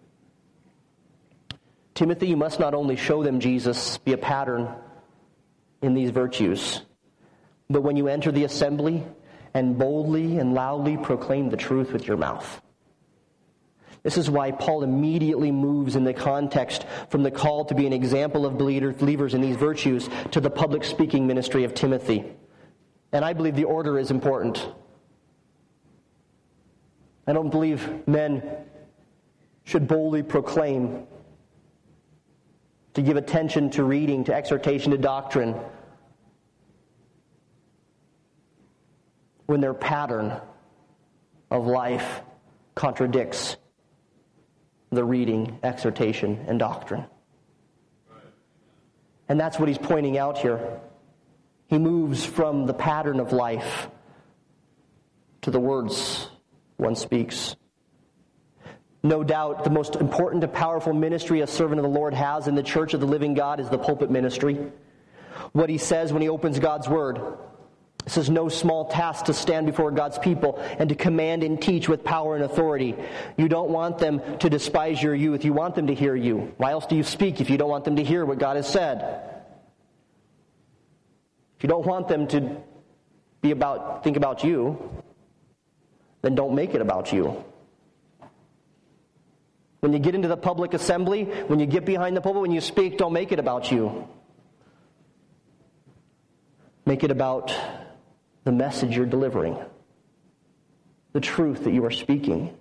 Timothy, you must not only show them Jesus, be a pattern in these virtues, but when you enter the assembly and boldly and loudly proclaim the truth with your mouth. This is why Paul immediately moves in the context from the call to be an example of believers in these virtues to the public speaking ministry of Timothy. And I believe the order is important. I don't believe men should boldly proclaim, to give attention to reading, to exhortation, to doctrine, when their pattern of life contradicts the reading, exhortation, and doctrine. And that's what he's pointing out here. He moves from the pattern of life to the words one speaks. No doubt the most important and powerful ministry a servant of the Lord has in the church of the living God is the pulpit ministry. What he says when he opens God's word. This is no small task to stand before God's people and to command and teach with power and authority. You don't want them to despise your youth. You want them to hear you. Why else do you speak if you don't want them to hear what God has said? If you don't want them to think about you, then don't make it about you. When you get into the public assembly, when you get behind the pulpit, when you speak, don't make it about you. Make it about the message you're delivering, the truth that you are speaking.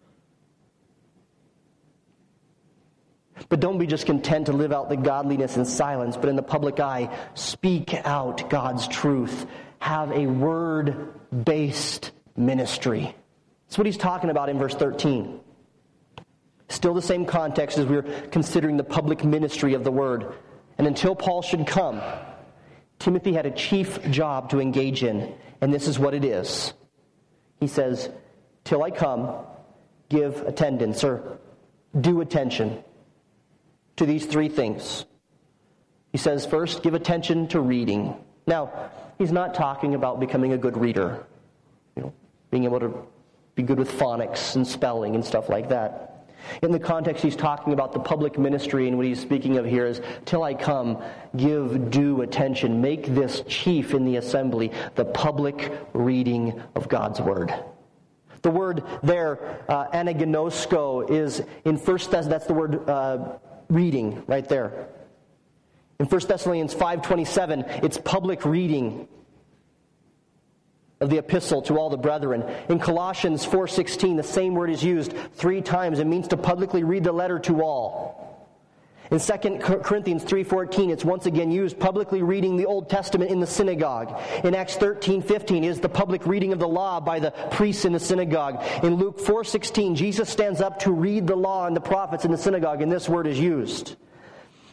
But don't be just content to live out the godliness in silence, but in the public eye, speak out God's truth. Have a word-based ministry. That's what he's talking about in verse 13. Still the same context as we're considering the public ministry of the word. And until Paul should come, Timothy had a chief job to engage in, and this is what it is. He says, till I come, give attendance, or due attention to these three things. He says, first, give attention to reading. Now, he's not talking about becoming a good reader, being able to be good with phonics and spelling and stuff like that. In the context, he's talking about the public ministry, and what he's speaking of here is, till I come, give due attention. Make this chief in the assembly, the public reading of God's word. The word there, anagnosko, is in First Thessalonians, that's the word reading right there. In 1 Thessalonians 5:27, it's public reading of the epistle to all the brethren. In Colossians 4:16, the same word is used 3 times. It means to publicly read the letter to all. In 2 Corinthians 3:14, it's once again used publicly reading the Old Testament in the synagogue. In Acts 13:15 is the public reading of the law by the priests in the synagogue. In Luke 4:16, Jesus stands up to read the law and the prophets in the synagogue, and this word is used.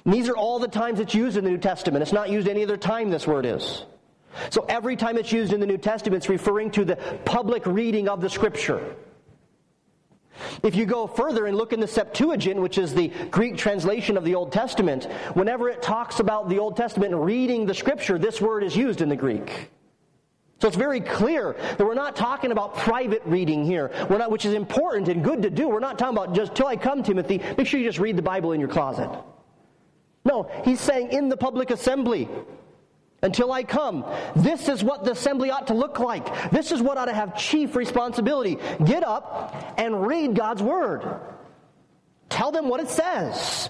And these are all the times it's used in the New Testament. It's not used any other time, this word is. So every time it's used in the New Testament, it's referring to the public reading of the Scripture. If you go further and look in the Septuagint, which is the Greek translation of the Old Testament, whenever it talks about the Old Testament reading the Scripture, this word is used in the Greek. So it's very clear that we're not talking about private reading here, which is important and good to do. We're not talking about just, till I come, Timothy, make sure you just read the Bible in your closet. No, he's saying in the public assembly, until I come. This is what the assembly ought to look like. This is what ought to have chief responsibility. Get up and read God's Word. Tell them what it says.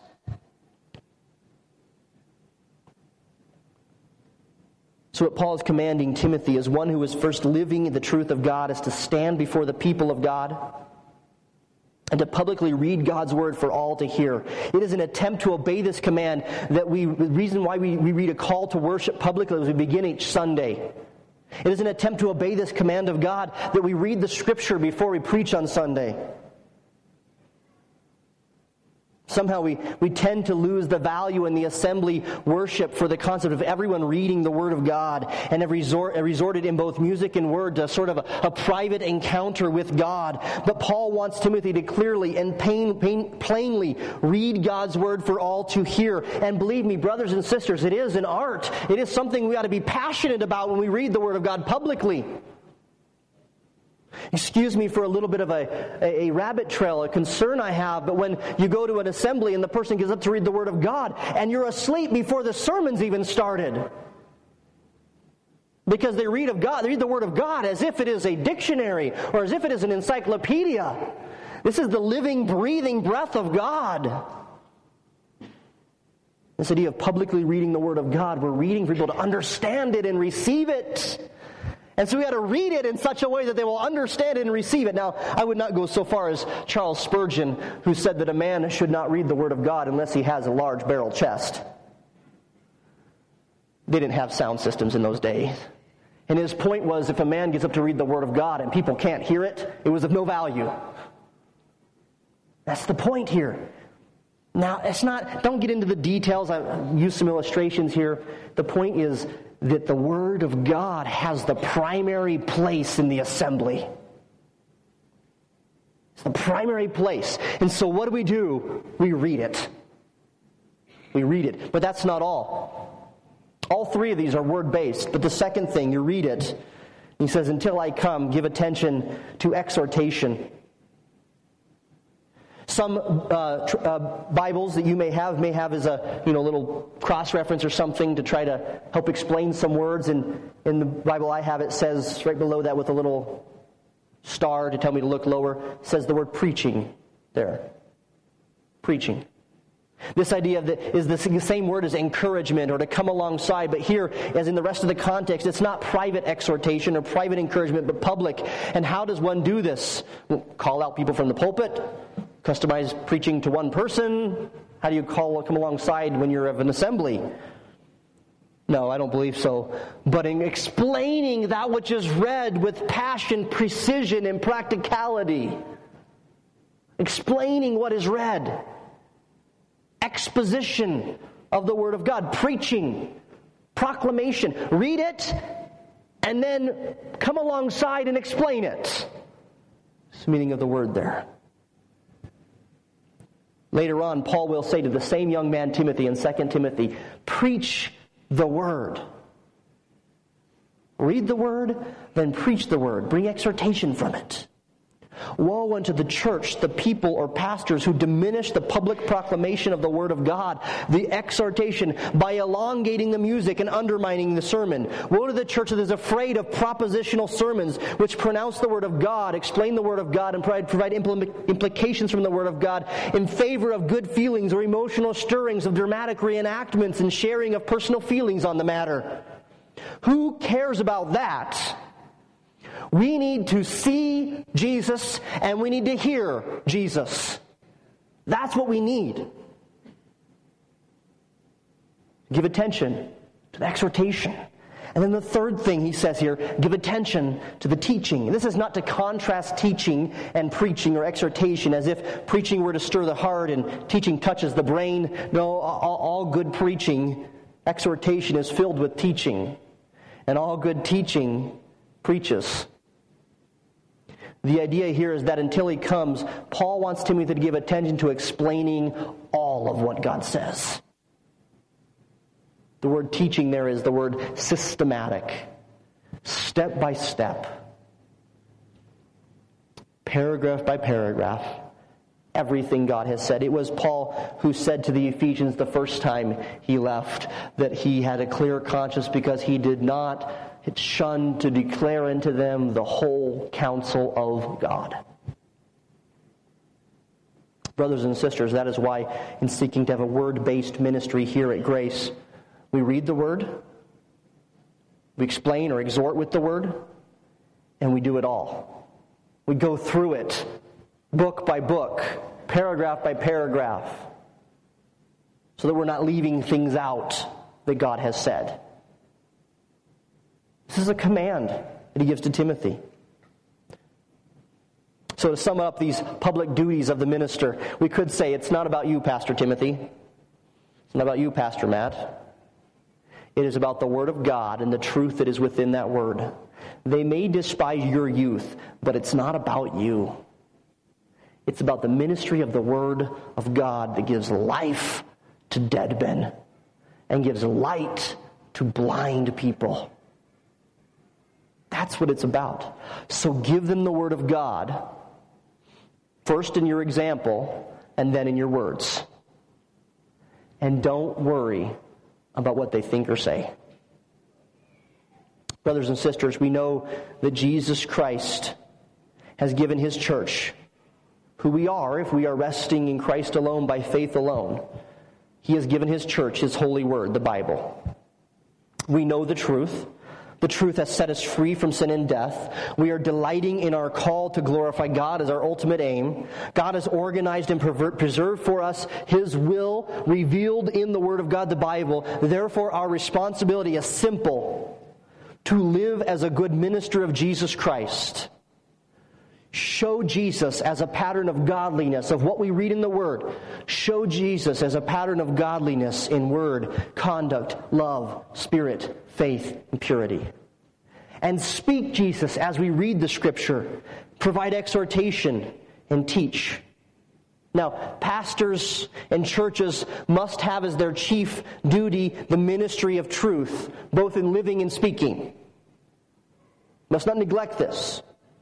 So what Paul is commanding Timothy as one who is first living in the truth of God is to stand before the people of God and to publicly read God's Word for all to hear. It is an attempt to obey this command the reason why we read a call to worship publicly as we begin each Sunday. It is an attempt to obey this command of God that we read the Scripture before we preach on Sunday. Somehow we tend to lose the value in the assembly worship for the concept of everyone reading the Word of God and have resorted in both music and word to sort of a private encounter with God. But Paul wants Timothy to clearly and plainly read God's Word for all to hear. And believe me, brothers and sisters, it is an art. It is something we ought to be passionate about when we read the Word of God publicly. Excuse me for a little bit of a rabbit trail, a concern I have, but when you go to an assembly and the person gets up to read the Word of God and you're asleep before the sermon's even started, because they read the Word of God as if it is a dictionary or as if it is an encyclopedia. This is the living, breathing breath of God. This idea of publicly reading the Word of God, we're reading for people to understand it and receive it. And so we had to read it in such a way that they will understand it and receive it. Now, I would not go so far as Charles Spurgeon, who said that a man should not read the Word of God unless he has a large barrel chest. They didn't have sound systems in those days. And his point was, if a man gets up to read the Word of God and people can't hear it, it was of no value. That's the point here. Now, don't get into the details. I use some illustrations here. The point is that the Word of God has the primary place in the assembly. It's the primary place. And so what do? We read it. We read it. But that's not all. All three of these are word-based. But the second thing, you read it. He says, until I come, give attention to exhortation. Some Bibles that you may have as a little cross-reference or something to try to help explain some words. And in the Bible I have, it says right below that with a little star to tell me to look lower, says the word preaching there. Preaching. This idea is the same word as encouragement or to come alongside, but here, as in the rest of the context, it's not private exhortation or private encouragement, but public. And how does one do this? Well, call out people from the pulpit, customize preaching to one person. How do you come alongside when you're of an assembly? No, I don't believe so. But in explaining that which is read with passion, precision, and practicality. Explaining what is read. Exposition of the Word of God. Preaching. Proclamation. Read it, and then come alongside and explain it. It's the meaning of the word there. Later on, Paul will say to the same young man, Timothy, in 2 Timothy, preach the Word. Read the Word, then preach the Word. Bring exhortation from it. Woe unto the church, the people or pastors who diminish the public proclamation of the Word of God, the exhortation, by elongating the music and undermining the sermon. Woe to the church that is afraid of propositional sermons which pronounce the Word of God, explain the Word of God, and provide implications from the Word of God in favor of good feelings or emotional stirrings of dramatic reenactments and sharing of personal feelings on the matter. Who cares about that? We need to see Jesus and we need to hear Jesus. That's what we need. Give attention to the exhortation And then the third thing he says here, give attention to the teaching. This is not to contrast teaching and preaching or exhortation as if preaching were to stir the heart and teaching touches the brain. No, all good preaching, exhortation is filled with teaching. And all good teaching preaches. The idea here is that until he comes, Paul wants Timothy to give attention to explaining all of what God says. The word teaching there is the word systematic, step by step, paragraph by paragraph, everything God has said. It was Paul who said to the Ephesians the first time he left that he had a clear conscience because he did not shun to declare unto them the whole counsel of God. Brothers and sisters, that is why in seeking to have a word-based ministry here at Grace, we read the Word, we explain or exhort with the Word, and we do it all. We go through it, book by book, paragraph by paragraph, so that we're not leaving things out that God has said. This is a command that he gives to Timothy. So to sum up these public duties of the minister, we could say it's not about you, Pastor Timothy. It's not about you, Pastor Matt. It is about the Word of God and the truth that is within that Word. They may despise your youth, but it's not about you. It's about the ministry of the Word of God that gives life to dead men and gives light to blind people. That's what it's about. So give them the Word of God, first in your example, and then in your words. And don't worry about what they think or say. Brothers and sisters, we know that Jesus Christ has given his church, who we are if we are resting in Christ alone by faith alone. He has given his church his holy word, the Bible. We know the truth. The truth has set us free from sin and death. We are delighting in our call to glorify God as our ultimate aim. God has organized and preserved for us his will revealed in the Word of God, the Bible. Therefore, our responsibility is simple: to live as a good minister of Jesus Christ. Show Jesus as a pattern of godliness, of what we read in the Word. Show Jesus as a pattern of godliness in word, conduct, love, spirit, faith, and purity. And speak Jesus as we read the Scripture. Provide exhortation and teach. Now, pastors and churches must have as their chief duty the ministry of truth, both in living and speaking. Must not neglect this.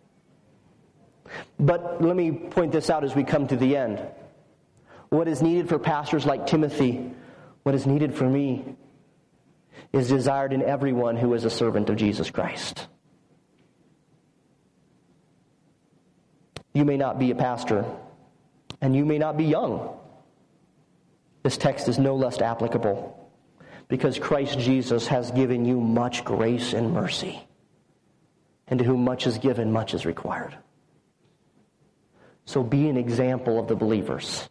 But let me point this out as we come to the end. What is needed for pastors like Timothy, what is needed for me, is desired in everyone who is a servant of Jesus Christ. You may not be a pastor, and you may not be young. This text is no less applicable, because Christ Jesus has given you much grace and mercy, and to whom much is given, much is required. So be an example of the believers.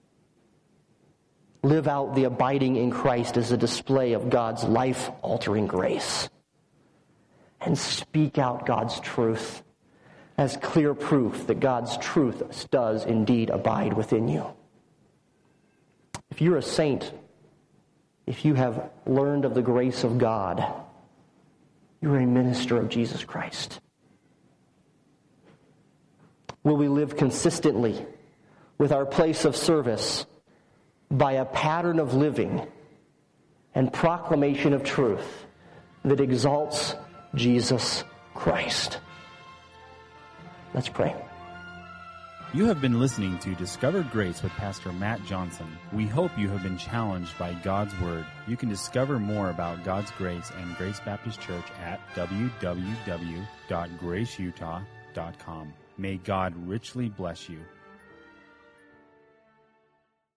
Live out the abiding in Christ as a display of God's life-altering grace. And speak out God's truth as clear proof that God's truth does indeed abide within you. If you're a saint, if you have learned of the grace of God, you're a minister of Jesus Christ. Will we live consistently with our place of service by a pattern of living and proclamation of truth that exalts Jesus Christ? Let's pray. You have been listening to Discover Grace with Pastor Matt Johnson. We hope you have been challenged by God's Word. You can discover more about God's grace and Grace Baptist Church at www.graceutah.com. May God richly bless you.